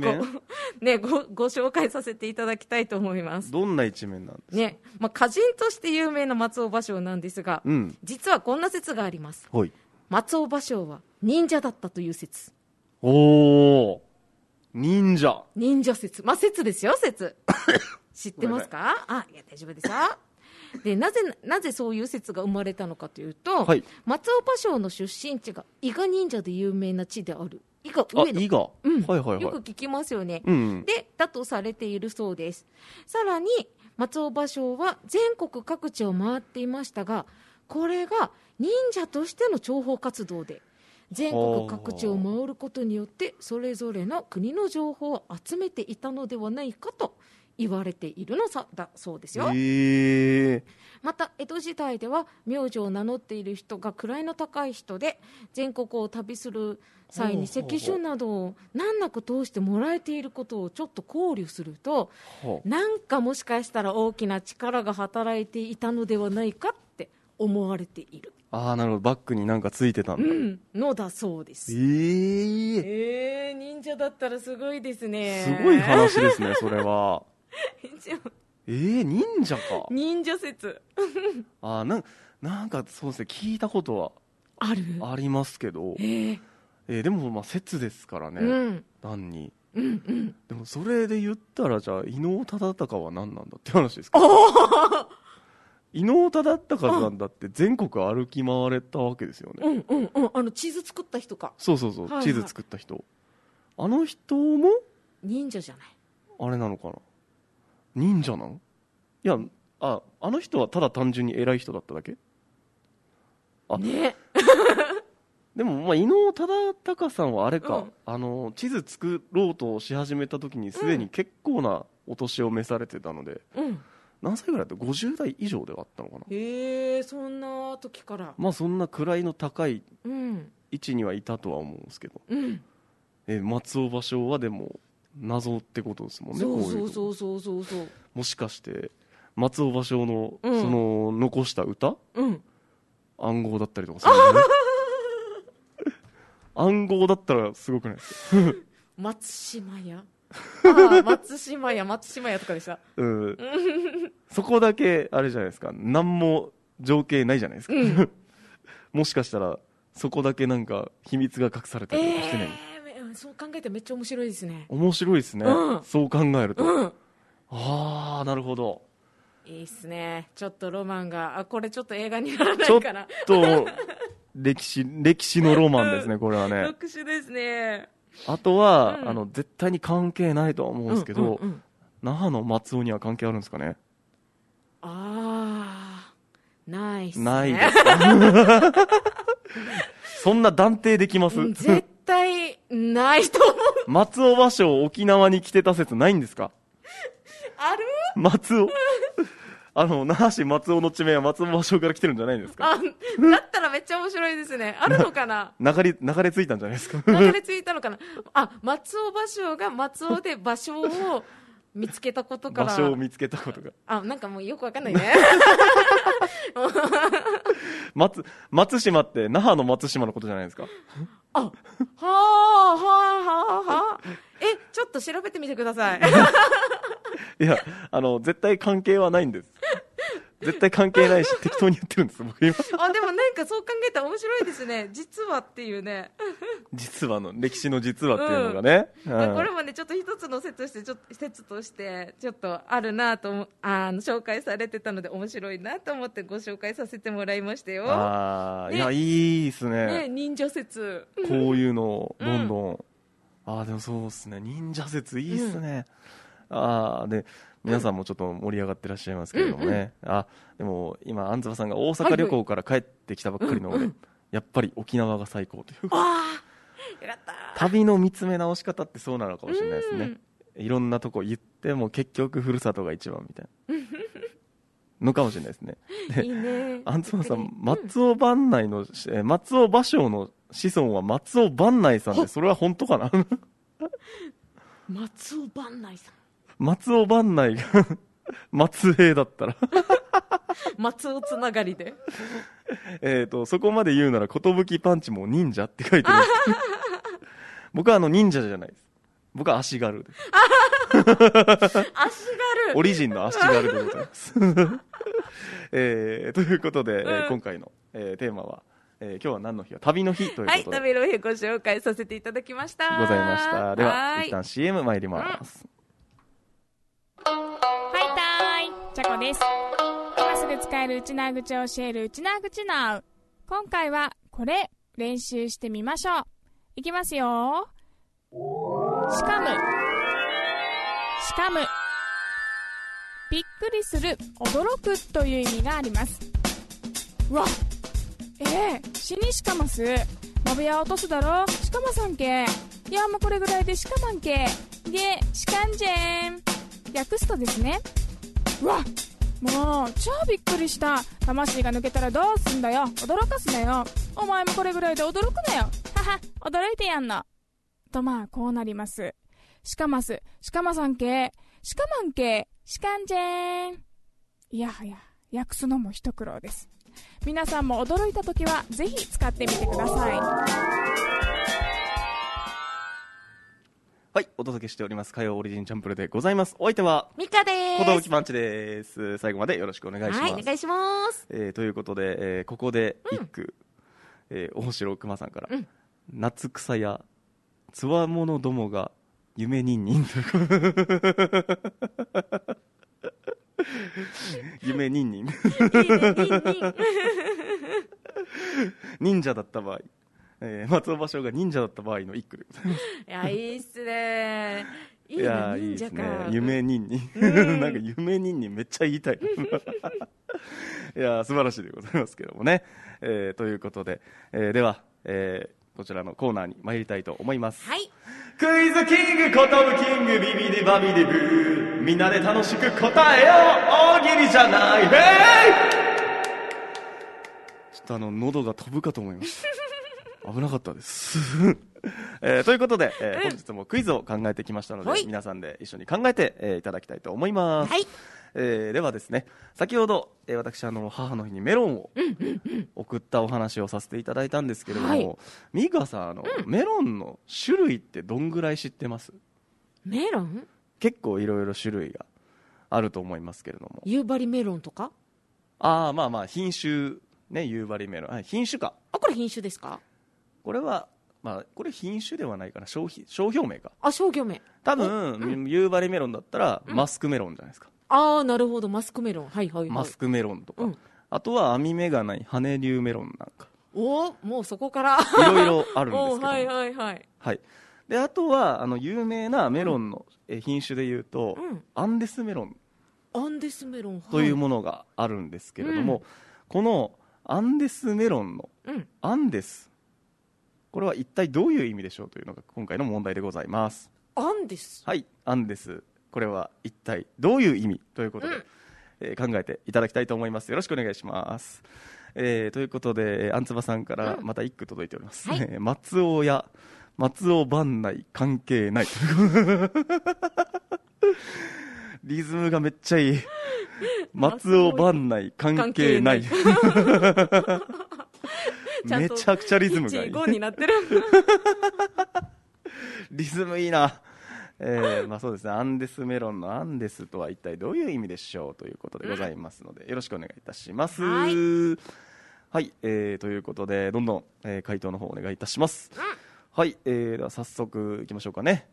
紹介させていただきたいと思います。 どんな一面なんですかね。歌人として有名な松尾芭蕉なんですが、実はこんな説があります。松尾芭蕉は忍者だったという説。 おー、忍者説、説ですよ、説知ってますか？いや大丈夫ですよ。でなぜそういう説が生まれたのかというと、松尾芭蕉の出身地が伊賀忍者で有名な地である。伊賀上野、よく聞きますよね、でだとされているそうです。さらに松尾芭蕉は全国各地を回っていましたが、これが忍者としての諜報活動で全国各地を回ることによってそれぞれの国の情報を集めていたのではないかと言われているのだそうですよ。また江戸時代では名字を名乗っている人が位の高い人で、全国を旅する際に石書などを難なく通してもらえていることをちょっと考慮すると、なんかもしかしたら大きな力が働いていたのではないかって思われている。 なるほど、バックになんかついてたんだ、 のだそうです。 忍者だったらすごいですね。 すごい話ですねそれは。忍者か。 忍者説なんかそうですね、聞いたことはありますけど、でも説ですからね、単に、でもそれで言ったらじゃあ伊能忠敬は何なんだって話ですか。伊能忠敬さんだって全国歩き回れたわけですよね。 地図作った人か。 そう、地図作った人。あの人も忍者じゃない。 あれなのかな、忍者なの？いや、あの人はただ単純に偉い人だっただけ？ ねでも伊能忠敬さんはあれか、地図作ろうとし始めた時にすでに結構なお年を召されてたので、何歳ぐらいだった？ 50 代以上ではあったのかな。 そんな時から。 そんな位の高い位置にはいたとは思うんですけど、松尾芭蕉はでも謎ってことですもんね。 そうもしかして松尾芭蕉のその残した歌、暗号だったりとかするんだね。暗号だったらすごくないですか？ 松島屋とかでした。 そこだけあれじゃないですか、何も情景ないじゃないですか。もしかしたらそこだけなんか秘密が隠されてるかもしれない。 そう考えてめっちゃ面白いですね。 面白いですね、そう考えると。なるほど。 いいっすね。ちょっとロマンがこれちょっと映画にならないかな。 ちょっと歴史のロマンですね、これはね。 特殊ですね。 あとは、絶対に関係ないとは思うんですけど、那覇の松尾には関係あるんですかね。 ないっすね。 ないですか。そんな断定できます？ 絶対ないと思う。 松尾芭蕉沖縄に来てた説ないんですか？ ある？ 松尾那覇市松尾の地名は松尾芭蕉から来てるんじゃないんですか？ だったらめっちゃ面白いですね。あるのかな？ 流れ着いたんじゃないですか？ 流れ着いたのかな。松尾芭蕉が松尾で芭蕉を見つけたことから。 場所を見つけたことが。 なんかもうよくわかんないね。 松島って那覇の松島のことじゃないですか？ ちょっと調べてみてください。 いや、絶対関係はないんです。絶対関係ないし適当に言ってるんです僕今。 でもなんかそう考えたら面白いですね。実はっていうね。 実はの歴史の実はっていうのがね、 これもねちょっと一つの説としてちょっとあるなと紹介されてたので面白いなと思ってご紹介させてもらいましたよ。 いやいいですね。 忍者説こういうのをどんどん、でもそうですね、忍者説いいですね。で皆さんもちょっと盛り上がってらっしゃいますけれどもね、でも今アンズバさんが大阪旅行から帰ってきたばっかりの俺、やっぱり沖縄が最高という。よかった。旅の見つめ直し方ってそうなのかもしれないですね。いろんなとこ行っても結局ふるさとが一番みたいなのかもしれないですね。でいいね。アンズバさん、松尾伴内の松尾芭蕉の子孫は松尾伴内さんで、それは本当かな？ 松尾伴内さん。 松尾番内が松江だったら松尾つながりでそこまで言うなら寿パンチも忍者って書いてます僕は忍者じゃないです。僕は足軽です足軽オリジンの足軽でございますということで、今回の、テーマは、今日は何の日は旅の日ということで、はい、 旅の日ご紹介させていただきましたございました。では一旦 CM 参ります、 はいたーい、ちゃこです。今すぐ使えるうちなーぐちを教えるうちなーぐちなう。今回はこれ練習してみましょう。いきますよ。しかむ、しかむ。びっくりする、驚くという意味があります。うわ、死にしかます。モビア落とすだろ、しかまさんけ。いやもうこれぐらいでしかまんけ。で、しかんじぇん。略すとですね、うわ、もう超びっくりした。魂が抜けたらどうすんだよ、驚かすなよ。お前もこれぐらいで驚くなよ、はは、驚いてやんのと、まあこうなります。しかます、しかまさんけ、しかまんけ、しかんじぇん。いやはや、訳すのも一苦労です。皆さんも驚いたときはぜひ使ってみてください。 はい、お届けしております火曜オリジンチャンプルでございます。お相手はミカです。 寿パンチです。最後までよろしくお願いします。 はい、お願いします。 ということで、ここで一句、大城熊さんから、夏草やつわものどもが夢にんにんという夢にんにん忍者だった場合、松尾芭蕉が忍者だった場合の一句でございます。 いや、いいっすね。いいね、 いいですね。 忍者か。 夢にんにんなんか夢にんにんめっちゃ言いたいいや、素晴らしいでございますけどもね、ということで、では、こちらのコーナーに参りたいと思います。 はい。 クイズキング、ことぶキング、ビビデバビデブー、みんなで楽しく答えよう、大喜利じゃない、ヘイ。ちょっと喉が飛ぶかと思いました危なかったですということで、本日もクイズを考えてきましたので、皆さんで一緒に考えて、いただきたいと思います。 はい。 ではですね、先ほど、私母の日にメロンを送ったお話をさせていただいたんですけれども、ミカさん、メロンの種類ってどんぐらい知ってます？ メロン？ 結構いろいろ種類があると思いますけれども。 夕張メロンとか？ まあ品種ね、夕張メロン、品種か。 これ品種ですか？ これはこれ品種ではないかな、商標名か。 商標名。 多分、夕張メロンだったらマスクメロンじゃないですか。 なるほど、マスクメロン。はいはいはい。 マスクメロンとか、あとは網目がない羽竜メロンなんか。 もうそこからいろいろあるんですけどはいはいはい。 はい。で、あとは有名なメロンの品種でいうと、アンデスメロン。 アンデスメロン、 というものがあるんですけれども、このアンデスメロンのアンデス、これは一体どういう意味でしょうというのが今回の問題でございます。 アンデス。 はい、アンデス、これは一体どういう意味ということで、考えていただきたいと思います。よろしくお願いします。ということで、アンツバさんからまた一句届いております。松尾や松尾番内関係ないリズムがめっちゃいい。松尾番内関係ないめちゃくちゃリズムがいい。 1、5になってるリズムいいな。そうですね、アンデスメロンのアンデスとは一体どういう意味でしょうということでございますので、よろしくお願いいたします。はい、ということでどんどん、回答の方お願いいたします。はい、では早速いきましょうかね。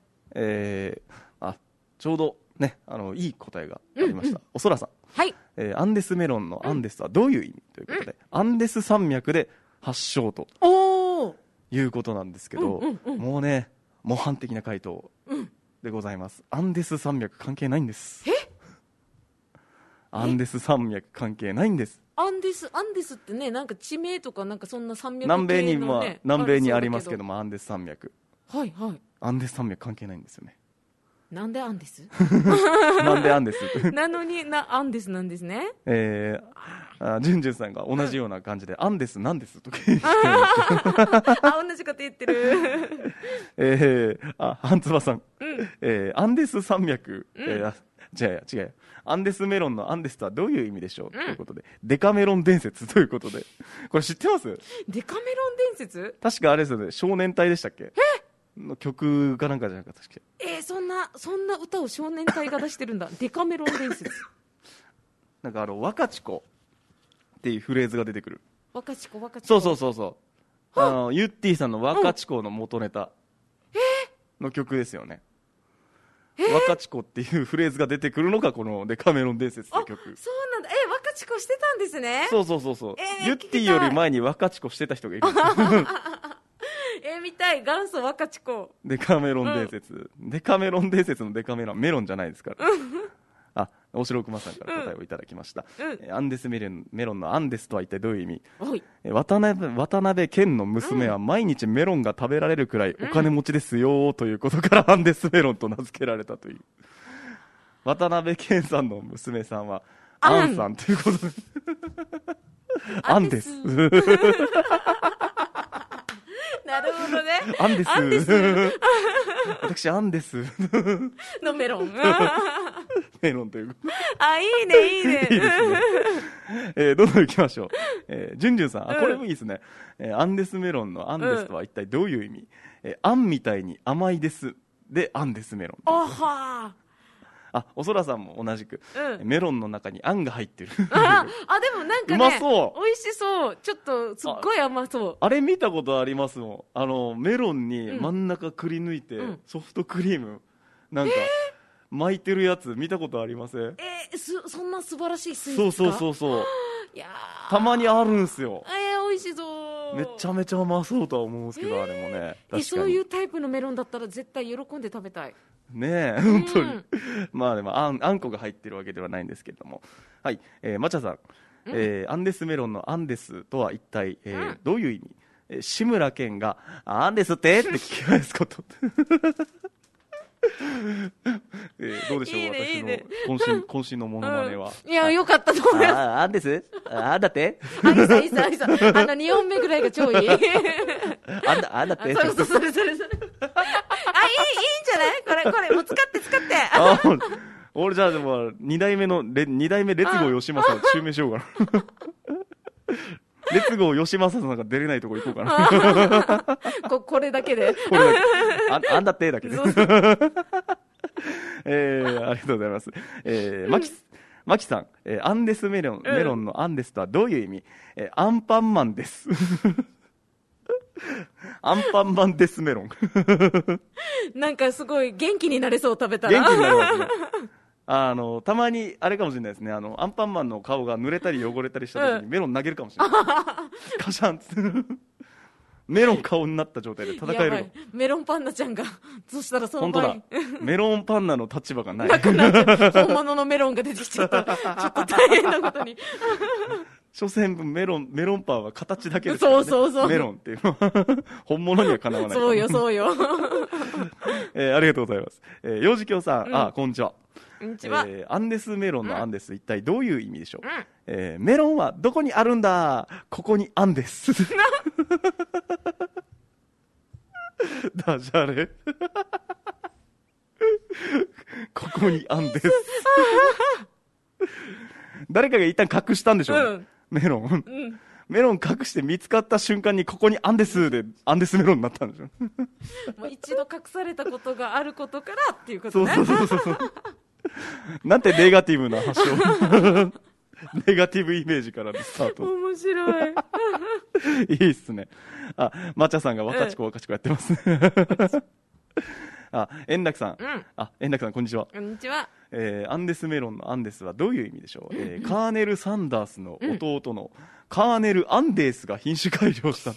ちょうどね、いい答えがありました。おそらさん、 はい、 アンデスメロンのアンデスとはどういう意味ということで、アンデス山脈で発祥ということなんですけど、もうね、模範的な回答でございます。アンデス山脈関係ないんです。アンデス山脈関係ないんです。アンデスってね、なんか地名とかなんかそんな山脈系の、ね、南米にありますけども、アンデス山脈、はいはい、アンデス山脈関係ないんですよね。 なんでアンデスなんでアンデスなのにアンデスなんですね。 ジュンジュンさんが同じような感じで、アンデスなんですとか言って同じこと言ってるハンツバさん、アンデス山脈、違うアンデスメロンのアンデスとはどういう意味でしょう、ということで、デカメロン伝説ということで、これ知ってます？ デカメロン伝説、 確かあれですよね、少年隊でしたっけの曲かなんかじゃなかったっけ。 そんな歌を少年隊が出してるんだデカメロン伝説なんか若智子っていうフレーズが出てくる。 若智子そうユッティさんの若智子の元ネタの曲ですよね。若智子っていうフレーズが出てくるのがこのデカメロン伝説って曲。 そうなんだ。若智子してたんですね。 そう、ユッティより前に若智子してた人がいるんですよ見たい、元祖若智子デカメロン伝説、デカメロン伝説のデカメロンメロンじゃないですから大城熊さんから答えをいただきました。アンデスメロンのアンデスとは一体どういう意味？渡辺謙の娘は毎日メロンが食べられるくらいお金持ちですよということからアンデスメロンと名付けられたという。渡辺謙さんの娘さんはアンさんということでアンですなるほどね。 アンです私アンですのメロンメロンといういいねいいねいいですね。どんどんいきましょう。ジュンジュンさん、これもいいですね。アンデスメロンのアンデスとは一体どういう意味？アンみたいに甘いですでアンデスメロン。おそらさんも同じく、メロンの中にあんが入ってるでもなんかね、 うまそう、 美味しそう、ちょっとすっごい甘そう。 あれ見たことありますもん。メロンに真ん中くり抜いて、ソフトクリームなんか巻いてるやつ見たことありません？ そんな素晴らしいスイーツか？ そういやたまにあるんすよ。 美味しそう。 めちゃめちゃうまそうとは思うんですけど、あれもね、確かにそういうタイプのメロンだったら絶対喜んで食べたいねえ、本当にまあでもあんこが入ってるわけではないんですけれども、はい、マチャさん、アンデスメロンのアンデスとは一体、どういう意味？志村けんがアンデスって聞き返すことどうでしょう、私の渾身のモノマネは。 いや、よかったと思います。 アンデスだっていいさ2本目ぐらいが超いいあんだってそれいいんじゃないこれもう使って俺じゃあでも2代目列郷義政を襲名しようかな列郷義政さんが出れないとこ行こうかなこれだけであんだってだけでありがとうございます。マキさん、アンデスメロンのアンデスとはどういう意味？アンパンマンですアンパンマンデスメロンなんかすごい元気になれそう、食べたら元気になりますねたまにあれかもしれないですね、アンパンマンの顔が濡れたり汚れたりした時にメロン投げるかもしれないカシャンってメロン顔になった状態で戦えるの。 メロンパンナちゃんがそしたらその場にメロンパンナの立場がない本物のメロンが出てきちゃったちょっと大変なことに所詮メロンパンは形だけですからね。 そうメロンっていうのは本物にはかなわない。 そうよありがとうございます。幼児教さん、こんにちは。 こんにちは。 アンデスメロンのアンデス、一体どういう意味でしょう？メロンはどこにあるんだ？ここにアンですダジャレここにアンです誰かが一旦隠したんでしょうね、メロン、メロン隠して見つかった瞬間にここにアンデスでアンデスメロンになったんでしょもう一度隠されたことがあることからっていうことね。 そうなんてネガティブな発祥ネガティブイメージからのスタート。 面白いいいっすね。マチャさんが若ちこやってますね円楽さん、円楽さんこんにちは。 こんにちは。 アンデスメロンのアンデスはどういう意味でしょう？カーネル・サンダースの弟のカーネル・アンデースが品種改良した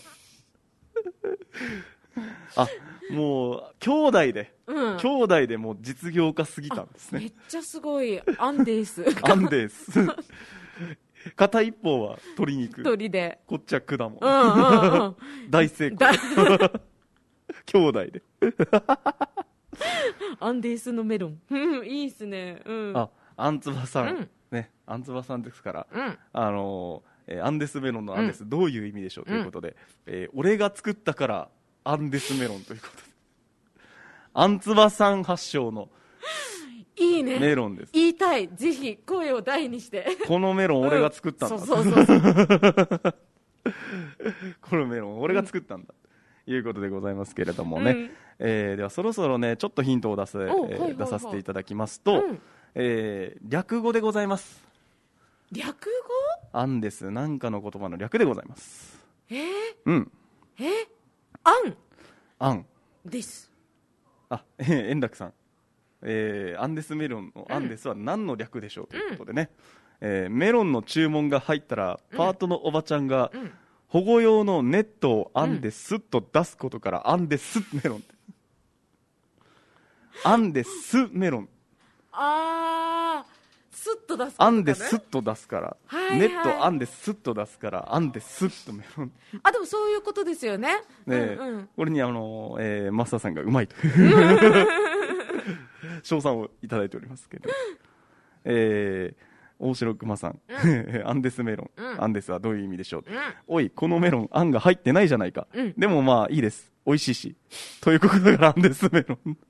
もう兄弟でもう実業家すぎたんですね。 めっちゃすごい。アンデースアンデース片一方は鶏肉、 鶏でこっちは果物、大成功兄弟でアンデスのメロンいいっすね、 アンツバさん、ね、アンツバさんですから、アンデスメロンのアンデス、どういう意味でしょうということで、俺が作ったからアンデスメロンということで、アンツバさん発祥のいいね、 メロンです。 言いたい、ぜひ声を大にしてこのメロン俺が作ったんだ、 そうこのメロン俺が作ったんだということでございますけれどもね、ではそろそろねちょっとヒントを出させていただきますと、略語でございます。 略語？ アンデス、なんかの言葉の略でございます。アンです。 円楽さん、アンデスメロンのアンデスは何の略でしょうということでね、メロンの注文が入ったらパートのおばちゃんが保護用のネットを編んですっと出すことからアンデスメロンって、アンデスメロン、 スッと出す、ね、 アンデスッと出すから、ネットアンデスッと出すからアンデスッとメロン。 でもそういうことですよね。 これにマスターさんがうまいという称賛をいただいておりますけど、大城熊さん、アンデスメロン、アンデスはどういう意味でしょう、おいこのメロンあんが入ってないじゃないか、でもまあいいです、美味しいしということだからアンデスメロン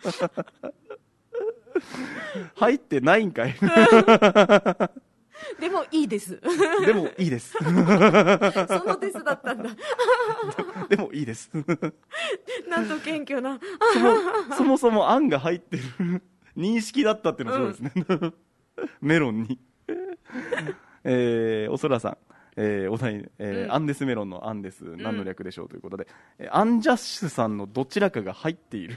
入ってないんかいでもいいですでもいいですそのデスだったんだでもいいですなんと謙虚なそもそもあんが入ってる認識だったっていうのはそうですね、メロンにおそらさん、お題、アンデスメロンのアンデス、何の略でしょうということで、アンジャッシュさんのどちらかが入っている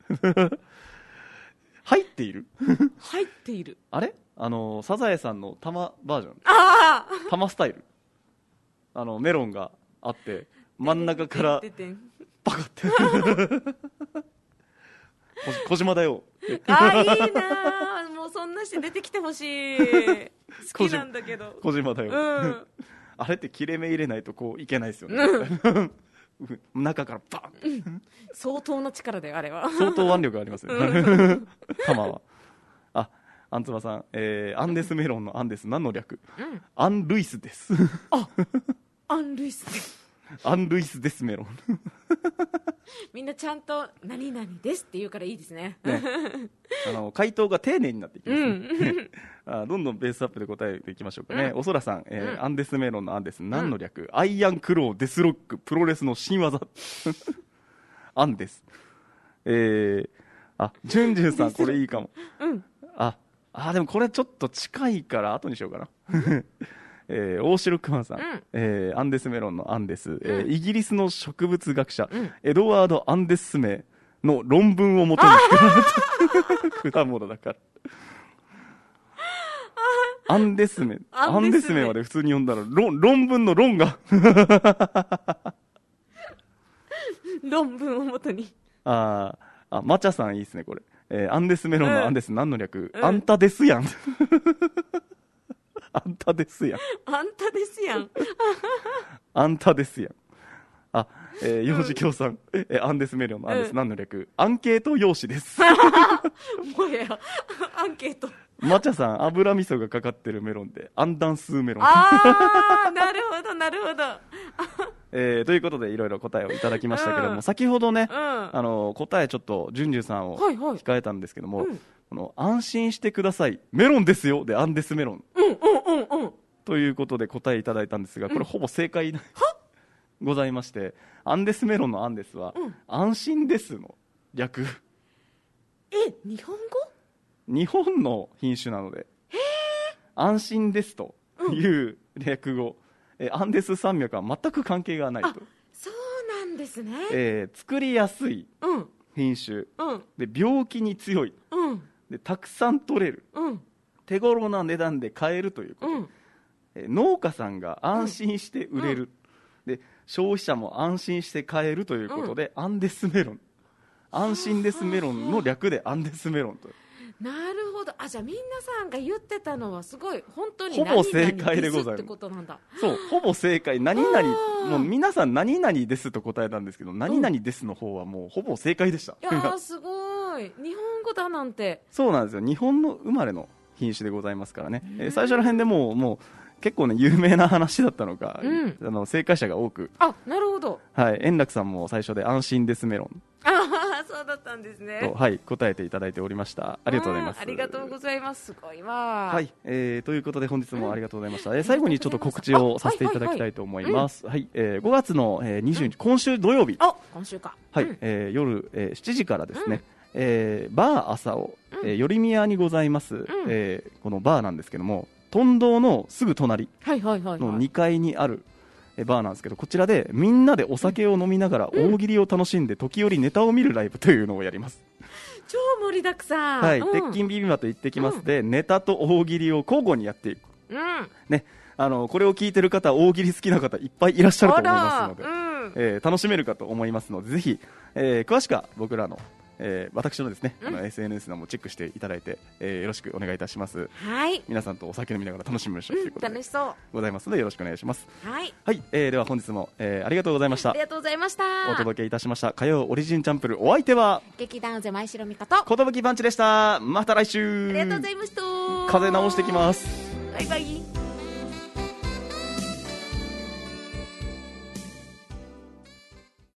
入っている入っている、 あれサザエさんの玉バージョン、玉スタイル、メロンがあって真ん中からパカって小島だよいいな、もうそんなして出てきてほしい好きなんだけど小島だよ、あれって切れ目入れないとこういけないですよね、中からバン、 相当な力だよあれは相当腕力ありますよ玉は。アンツバさん、アンデスメロンのアンデス何の略、アンルイスですアンルイスですアンルイスですメロンみんなちゃんと何々ですって言うからいいですね回答が丁寧になっていきますね、どんどんベースアップで答えていきましょうかね、おそらさん、アンデスメロンのアンデス何の略、アイアンクローデスロックプロレスの新技アンデス、ジュンジュンさんこれいいかも、でもこれちょっと近いから後にしようかな大城熊さん、アンデスメロンのアンデス、イギリスの植物学者、エドワード・アンデスメの論文をもとに作られた果物だからアンデスメまで普通に読んだら論文の論が論文をもとにマチャさんいいですねこれ、アンデスメロンのアンデス何の略、あんたですやんあんたですやんあんたですやんあんたですやん。幼児教さん、アンデスメロンのアンデス何の略、アンケート用紙ですもやアンケート。 マチャさん、油味噌がかかってるメロンでアンダンスーメロン。 なるほどなるほどということでいろいろ答えをいただきましたけれども、先ほどね、答えちょっとジュンジュンさんを控えたんですけども、この安心してくださいメロンですよでアンデスメロン、ということで答えいただいたんですが、これほぼ正解ございまして、アンデスメロンのアンデスは、安心ですの略。 日本語？ 日本の品種なので安心ですという略語、アンデス山脈は全く関係がないと。 そうなんですね、 作りやすい品種、で病気に強い、でたくさん取れる、手頃な値段で買えるということ、農家さんが安心して売れる、で消費者も安心して買えるということで、アンデスメロン、安心ですメロンの略でアンデスメロンと。 なるほど。じゃあみんなさんが言ってたのはすごい本当にほぼ正解でございますってことなんだ。 そう、ほぼ正解。何々、もう皆さん何々ですと答えたんですけど、何々ですの方はもうほぼ正解でした。 いやすごい。 ごい日本語だなんて。 そうなんですよ、日本の生まれの品種でございますからね、最初ら辺でもう結構ね有名な話だったのか、正解者が多く、 あ、なるほど、 はい、円楽さんも最初で安心ですメロン、 そうだったんですねと、はい、答えていただいておりました。ありがとうございます。 ありがとうございます。すごいわ。 はい、ということで本日もありがとうございました。最後にちょっと告知をさせていただきたいと思います。はい、5月の20日、今週土曜日、 今週か、 はい、夜7時からですね、バー朝尾、寄宮にございます、このバーなんですけども、豚堂のすぐ隣の2階にあるバーなんですけど、こちらでみんなでお酒を飲みながら大喜利を楽しんで時折ネタを見るライブというのをやります。 超盛りだくさん。 はい、鉄筋ビビンバと言ってきますで、ネタと大喜利を交互にやっていく、ね、これを聞いてる方、大喜利好きな方いっぱいいらっしゃると思いますので、楽しめるかと思いますので、ぜひ、詳しくは僕らの私のですね、SNS のもチェックしていただいて、よろしくお願いいたします。 はい、 皆さんとお酒飲みながら楽しみましょうということで、 楽しそうございますのでよろしくお願いします。 はい、 はい、では本日も、ありがとうございました。 ありがとうございました。 お届けいたしました火曜オリジンチャンプル、お相手は劇団ゼ前城美香と寿パンチでした。また来週。 ありがとうございました。 風邪直してきます。 バイバイ。